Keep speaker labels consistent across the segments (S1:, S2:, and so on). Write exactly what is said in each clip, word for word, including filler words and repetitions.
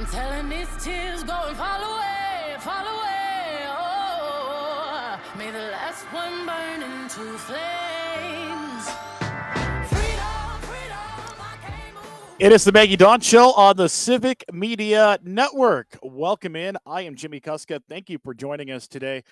S1: I'm telling these tears go and fall away, fall away. Oh, may the last one burn into flames. Freedom, freedom, I can't move.
S2: It is the Maggie Dawn Show on the Civic Media Network. Welcome in. I am Jimmy Kuska. Thank you for joining us today.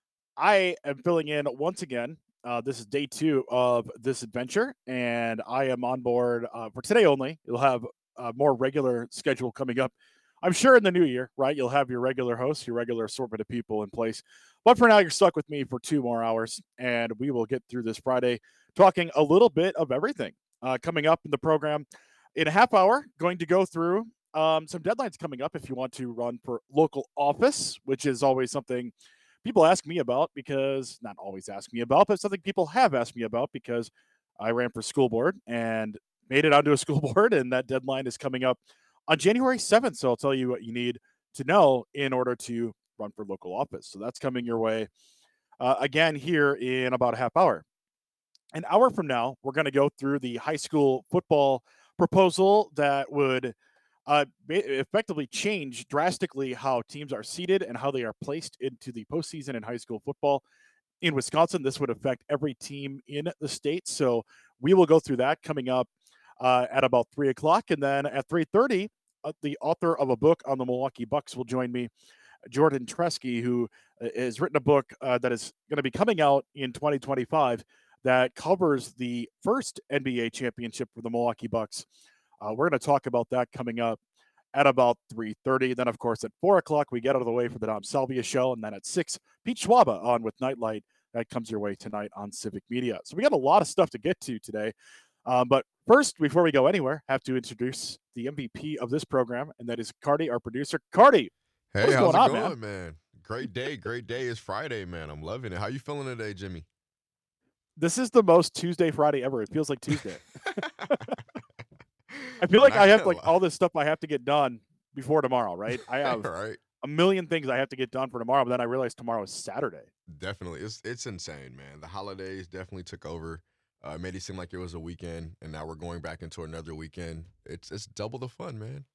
S2: I am filling in once again. Uh, this is day two of this adventure, and I am on board uh, for today only. You'll have a more regular schedule coming up. I'm sure in the new year, right? You'll have your regular hosts, your regular assortment of people in place. But for now, you're stuck with me for two more hours, and we will get through this Friday talking a little bit of everything. Uh, coming up in the program in a half hour, going to go through um, some deadlines coming up if you want to run for local office, which is always something people ask me about because not always ask me about, but something people have asked me about because I ran for school board and made it onto a school board, and that deadline is coming up on January seventh. So I'll tell you what you need to know in order to run for local office. So that's coming your way uh, again here in about a half hour. An hour from now, we're going to go through the high school football proposal that would uh, effectively change drastically how teams are seeded and how they are placed into the postseason in high school football. In Wisconsin, this would affect every team in the state. So we will go through that coming up uh, at about three o'clock. And then at three thirty, uh, the author of a book on the Milwaukee Bucks will join me, Jordan Tresky, who uh, has written a book uh, that is going to be coming out in twenty twenty-five that covers the first N B A championship for the Milwaukee Bucks. Uh, we're going to talk about that coming up at about three thirty. Then, of course, at four o'clock, we get out of the way for the Dom Salvia show. And then at six, Pete Schwaba on with Nightlight. That comes your way tonight on Civic Media. So we got a lot of stuff to get to today. Um, but first, before we go anywhere, have to introduce the M V P of this program, and that is Cardi, our producer. Cardi, what
S3: Hey,
S2: is
S3: how's
S2: going
S3: it
S2: on, man?
S3: going, man? Great day, great day. It's Friday, man. I'm loving it. How you feeling today, Jimmy?
S2: This is the most Tuesday Friday ever. It feels like Tuesday. I feel like
S3: Not
S2: I have
S3: gonna
S2: like
S3: lie.
S2: all this stuff I have to get done before tomorrow, right? I have
S3: Right?
S2: a million things I have to get done for tomorrow, but then I realize tomorrow is Saturday.
S3: Definitely. It's it's insane, man. The holidays definitely took over. Uh, made it seem like it was a weekend, and now we're going back into another weekend. It's it's double the fun, man.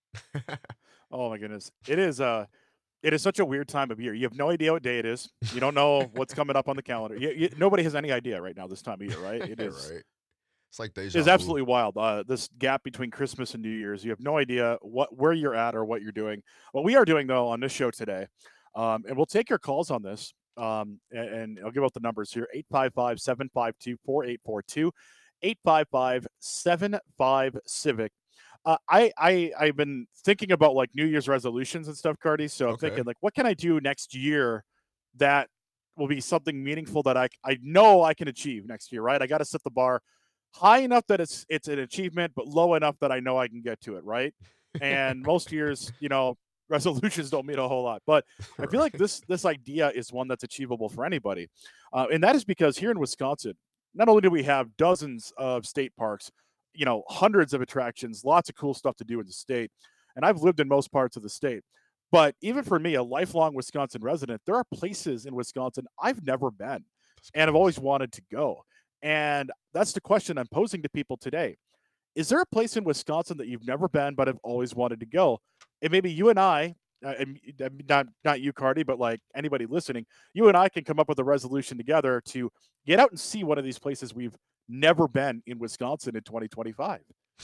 S2: Oh my goodness. It is uh it is such a weird time of year. You have no idea what day it is. You don't know what's coming up on the calendar. You, you, nobody has any idea right now this time of year, right? It is
S3: Right? It's like
S2: is
S3: deja vu.
S2: absolutely wild. Uh, this gap between Christmas and New Year's, you have no idea what where you're at or what you're doing. What we are doing though on this show today, um, and we'll take your calls on this. Um, and, and I'll give out the numbers here: eight five five, seven five two, four eight four two, eight five five, seven five Civic. Uh, I I I've been thinking about like New Year's resolutions and stuff, Cardi. So I'm thinking
S3: Okay.
S2: like, what can I do next year that will be something meaningful that I I know I can achieve next year, right? I got to set the bar high enough that it's it's an achievement, but low enough that I know I can get to it, right? And most years, you know, resolutions don't mean a whole lot, but I feel like
S3: Right.
S2: this this idea is one that's achievable for anybody, uh, and that is because here in Wisconsin, not only do we have dozens of state parks, you know, hundreds of attractions, lots of cool stuff to do in the state, and I've lived in most parts of the state. But even for me, a lifelong Wisconsin resident, there are places in Wisconsin I've never been
S3: That's
S2: and I've
S3: crazy.
S2: always wanted to go. And that's the question I'm posing to people today. Is there a place in Wisconsin that you've never been but have always wanted to go? And maybe you and I, uh, and not not you, Cardi, but like anybody listening, you and I can come up with a resolution together to get out and see one of these places we've never been in Wisconsin in twenty twenty-five.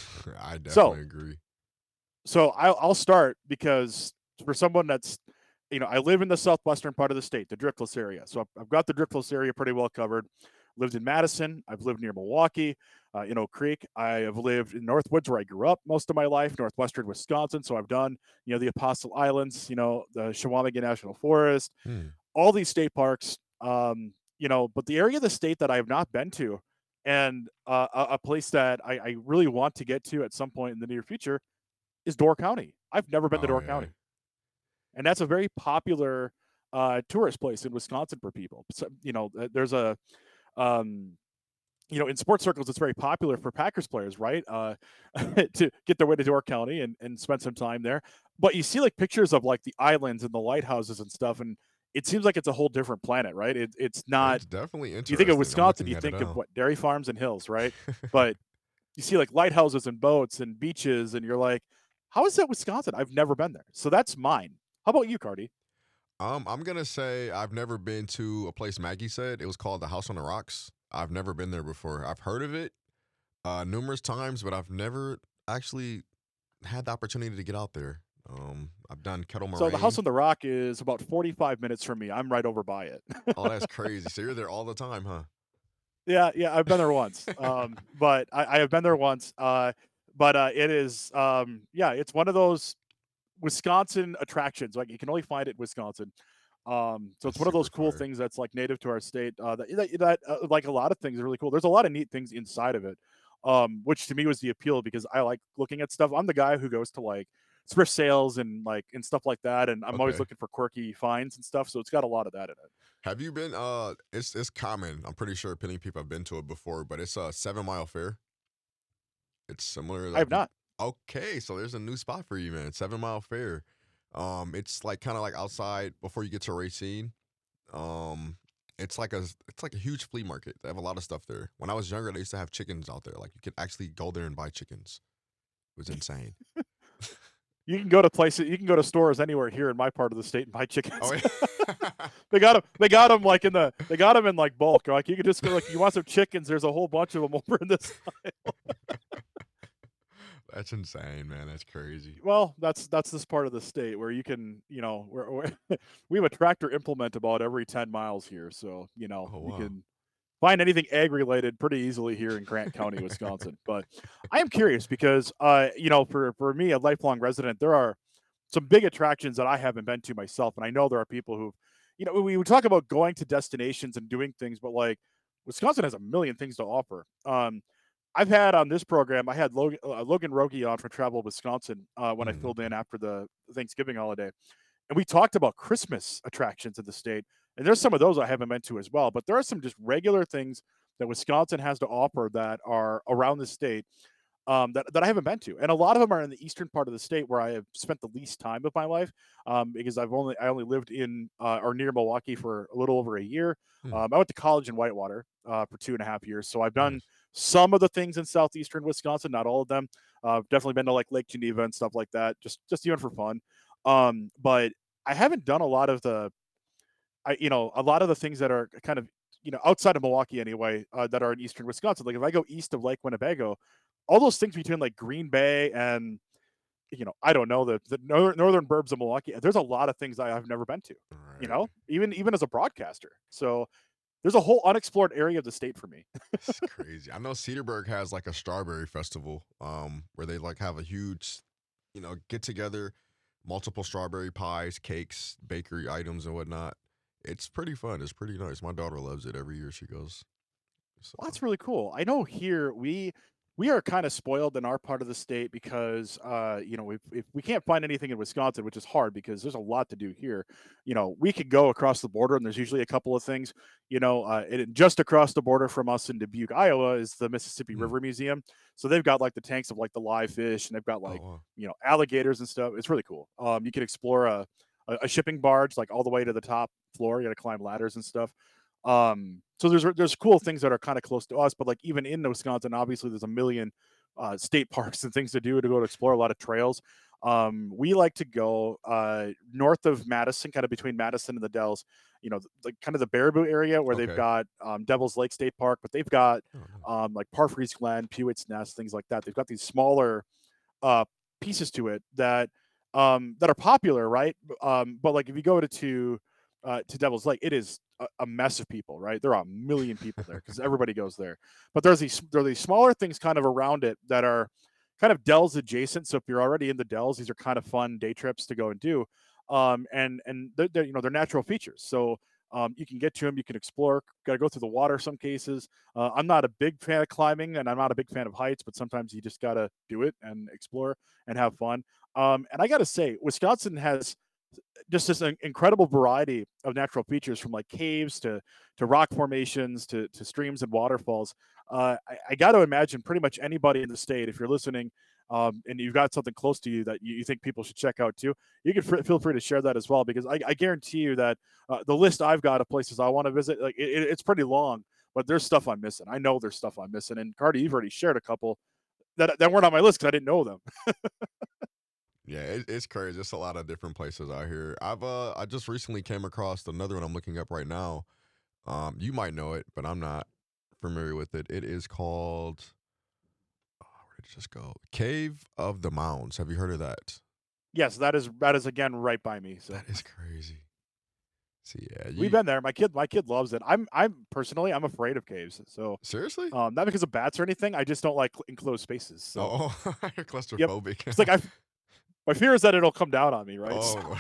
S3: I
S2: So,
S3: definitely agree.
S2: so I'll, I'll start because for someone that's, you know, I live in the southwestern part of the state, the Driftless area. So I've, I've got the Driftless area pretty well covered. Lived in Madison. I've lived near Milwaukee, uh, in Oak Creek. I have lived in Northwoods where I grew up most of my life, northwestern Wisconsin. So I've done, you know, the Apostle Islands, you know, the Shawamigan National Forest,
S3: Hmm.
S2: all these state parks. Um, you know, but the area of the state that I have not been to, and uh, a, a place that I, I really want to get to at some point in the near future is Door County. I've never been to
S3: Oh
S2: Door
S3: yeah.
S2: County, and that's a very popular uh, tourist place in Wisconsin for people. So, you know, there's a um, you know, in sports circles, it's very popular for Packers players, right? Uh, to get their way to Door County and, and spend some time there. But you see like pictures of like the islands and the lighthouses and stuff, and it seems like it's a whole different planet, right? It, it's not.
S3: It's definitely
S2: You think of
S3: interesting. I'm
S2: Wisconsin,
S3: looking
S2: you
S3: at it
S2: think of
S3: now.
S2: what dairy farms and hills, right? But you see like lighthouses and boats and beaches, and you're like, How is that Wisconsin? I've never been there. So that's mine. How about you, Cardi?
S3: Um, I'm gonna say I've never been to a place Maggie said. It was called the House on the Rocks. I've never been there before. I've heard of it uh, numerous times, but I've never actually had the opportunity to get out there. Um, I've done Kettle
S2: So the House
S3: Moraine.
S2: on the Rock is about forty-five minutes from me. I'm right over by it.
S3: Oh, that's crazy. So you're there all the time, huh?
S2: Yeah, yeah, I've been there once. Um, but I, I have been there once. Uh, but uh, it is, um, yeah, it's one of those Wisconsin attractions. Like you can only find it in Wisconsin. Um, so it's
S3: That's
S2: one of
S3: super
S2: those cool
S3: fire.
S2: things that's like native to our state. Uh, that, that, that uh, like a lot of things are really cool. There's a lot of neat things inside of it, um, which to me was the appeal because I like looking at stuff. I'm the guy who goes to like thrift sales and like and stuff like that, and I'm always
S3: Okay.
S2: looking for quirky finds and stuff. So it's got a lot of that in it.
S3: Have you been? Uh, it's it's common. I'm pretty sure plenty of people have been to it before, but it's a Seven Mile Fair. It's similar.
S2: I
S3: Like
S2: have
S3: you,
S2: not.
S3: okay, so there's a new spot for you, man. Seven Mile Fair. Um, it's like kind of like outside before you get to Racine. Um, it's like a it's like a huge flea market. They have a lot of stuff there. When I was younger, they used to have chickens out there. Like you could actually go there and buy chickens. It was insane.
S2: You can go to places. You can go to stores anywhere here in my part of the state and buy
S3: Oh
S2: chickens.
S3: yeah.
S2: They got them. They got them like in the. They got them in like bulk. Like you could just go like you want some chickens. There's a whole bunch of them over in this.
S3: That's insane, man. That's crazy.
S2: Well, that's that's this part of the state where you can, you know, where, where we have a tractor implement about every ten miles here, so you know
S3: Oh
S2: you
S3: wow.
S2: can find anything ag related pretty easily here in Grant County, Wisconsin. But I am curious because, uh, you know, for for me, a lifelong resident, there are some big attractions that I haven't been to myself, and I know there are people who, you know, we would talk about going to destinations and doing things, but like Wisconsin has a million things to offer. Um, I've had on this program, I had Logan, uh, Logan Rogie on from Travel Wisconsin uh, when I
S3: Mm,
S2: filled in
S3: okay.
S2: after the Thanksgiving holiday, and we talked about Christmas attractions in the state. And there's some of those I haven't been to as well, but there are some just regular things that Wisconsin has to offer that are around the state um, that that I haven't been to, and a lot of them are in the eastern part of the state where I have spent the least time of my life, um, because I've only I only lived in uh, or near Milwaukee for a little over a year.
S3: Hmm,
S2: Um, I went to college in Whitewater uh, for two and a half years, so I've done
S3: nice.
S2: some of the things in southeastern Wisconsin, not all of them. Uh, I've definitely been to like Lake Geneva and stuff like that, just just even for fun. Um, but I haven't done a lot of the I you know, a lot of the things that are kind of, you know, outside of Milwaukee anyway, uh, that are in eastern Wisconsin. Like if I go east of Lake Winnebago, all those things between like Green Bay and you know, I don't know the the northern, northern burbs of Milwaukee. There's a lot of things I, I've never been to. You
S3: Right.
S2: know, even even as a broadcaster. So there's a whole unexplored area of the state for me.
S3: It's crazy. I know Cedarburg has like a strawberry festival, um, where they like have a huge, you know, get together, multiple strawberry pies, cakes, bakery items, and whatnot. It's pretty fun. It's pretty nice. My daughter loves it every year she goes. So
S2: Well, that's really cool. I know here we we are kind of spoiled in our part of the state because uh, you know, if, if we can't find anything in Wisconsin, which is hard because there's a lot to do here. You know, we could go across the border and there's usually a couple of things. You know, uh, and just across the border from us in Dubuque, Iowa, is the Mississippi
S3: hmm.
S2: River Museum. So they've got like the tanks of like the live fish, and they've got
S3: Oh
S2: like
S3: wow.
S2: you know alligators and stuff. It's really cool. Um, you can explore a a a shipping barge like all the way to the top floor. You got to climb ladders and stuff. Um, so there's there's cool things that are kind of close to us, but like even in Wisconsin, obviously there's a million uh, state parks and things to do to go to explore a lot of trails. Um, we like to go uh, north of Madison, kind of between Madison and the Dells. You know, like kind of the Baraboo area where they've
S3: Okay.
S2: got um, Devil's Lake State Park, but they've got
S3: Oh, nice.
S2: um, like Parfrey's Glen, Pewett's Nest, things like that. They've got these smaller uh, pieces to it that um, that are popular, right? Um, but like if you go to to, uh, to Devil's Lake, it is a, a mess of people, right? There are a million people there because everybody goes there. But there's these there are these smaller things kind of around it that are kind of Dells adjacent. So if you're already in the Dells, these are kind of fun day trips to go and do. Um, and and they're, they're you know they're natural features. So um, you can get to them, you can explore. Got to go through the water some cases. Uh, I'm not a big fan of climbing, and I'm not a big fan of heights, but sometimes you just gotta do it and explore and have fun. Um, and I gotta say, Wisconsin has just this in- incredible variety of natural features, from like caves to to rock formations to to streams and waterfalls. Uh, I, I got to imagine pretty much anybody in the state, if you're listening, um, and you've got something close to you that you, you think people should check out too, you can fr- feel free to share that as well, because I, I guarantee you that uh, the list I've got of places I want to visit, like it, it- it's pretty long, but there's stuff I'm missing. I know there's stuff I'm missing, and Cardi, you've already shared a couple that that weren't on my list because I didn't know them.
S3: Yeah, it, it's crazy. It's a lot of different places out here. I've uh, I just recently came across another one I'm looking up right now. Um, you might know it, but I'm not familiar with it. It is called. Oh, where did it just go? Cave of the Mounds. Have you heard of that?
S2: Yes, that is that is again right by me. So
S3: That is crazy. See, yeah,
S2: we've
S3: you
S2: been there. My kid, my kid loves it. I'm I'm personally I'm afraid of caves. So
S3: seriously?
S2: um, not because of bats or anything. I just don't like cl- enclosed spaces. So
S3: Oh, you're
S2: yep,
S3: claustrophobic.
S2: it's like I my fear is that it'll come down on me, right? So
S3: Oh,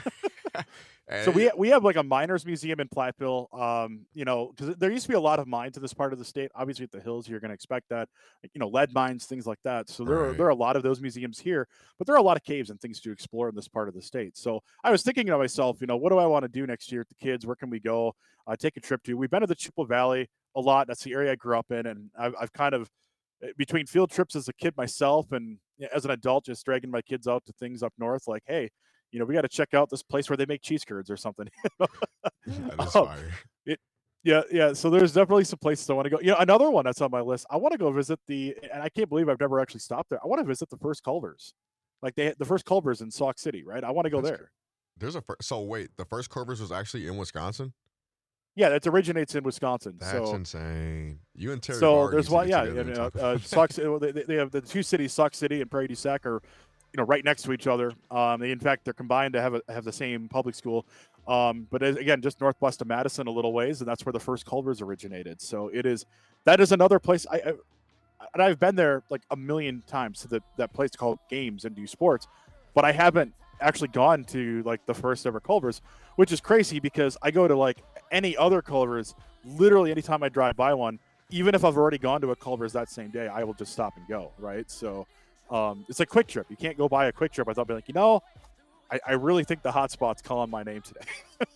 S2: So
S3: and
S2: we we have like a miners museum in Platteville. Um, you know, because there used to be a lot of mines in this part of the state. Obviously, at the hills, you're going to expect that, like, you know, lead mines, things like that. So there are there
S3: right,
S2: are a lot of those museums here, but there are a lot of caves and things to explore in this part of the state. So I was thinking to myself, you know, what do I want to do next year with the kids? Where can we go? Uh, take a trip to? We've been to the Chippewa Valley a lot. That's the area I grew up in, and I've, I've kind of eh, between field trips as a kid myself and yeah, as an adult, just dragging my kids out to things up north, like, hey, you know, we got to check out this place where they make cheese curds or something.
S3: that is
S2: um,
S3: fire.
S2: it, yeah, yeah. So there's definitely some places I want to go. You know, another one that's on my list. I want to go visit the, and I can't believe I've never actually stopped there. I want to visit the first Culvers, like they the first Culvers in Sauk City, right? I want to go
S3: That's cr-
S2: there.
S3: there's a fir- so wait, the first Culver's was actually in Wisconsin.
S2: Yeah, that originates in Wisconsin.
S3: That's
S2: So,
S3: insane. You and Terry
S2: so
S3: Bard need
S2: there's
S3: to
S2: one.
S3: get
S2: Yeah,
S3: together
S2: and,
S3: and
S2: uh,
S3: talk
S2: uh,
S3: about.
S2: Sauk. Ci- well, They, they have the two cities, Sauk City and Prairie du Sac, are you know right next to each other. Um, they, in fact, they're combined to have a, have the same public school. Um, but as, again, just northwest of Madison, a little ways, and that's where the first Culvers originated. So it is that is another place. I, I and I've been there like a million times to the, that place called Games and do sports, but I haven't actually gone to like the first ever Culvers, which is crazy because I go to like any other Culvers literally anytime I drive by one. Even if I've already gone to a Culvers that same day, I will just stop and go. Right, so um, it's a quick trip. You can't go buy a quick trip without being like, you know, I, I really think the hotspot's calling my name today.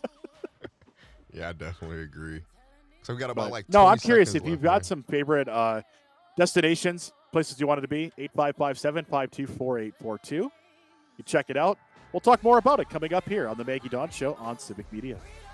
S3: Yeah, I definitely agree. So we got about
S2: But
S3: like
S2: no, I'm
S3: twenty
S2: curious
S3: seconds
S2: if you've
S3: left,
S2: got
S3: man.
S2: some favorite uh, destinations, places you wanted to be. eight five five seven, five two four, eight four two. You check it out. We'll talk more about it coming up here on the Maggie Dawn Show on Civic Media.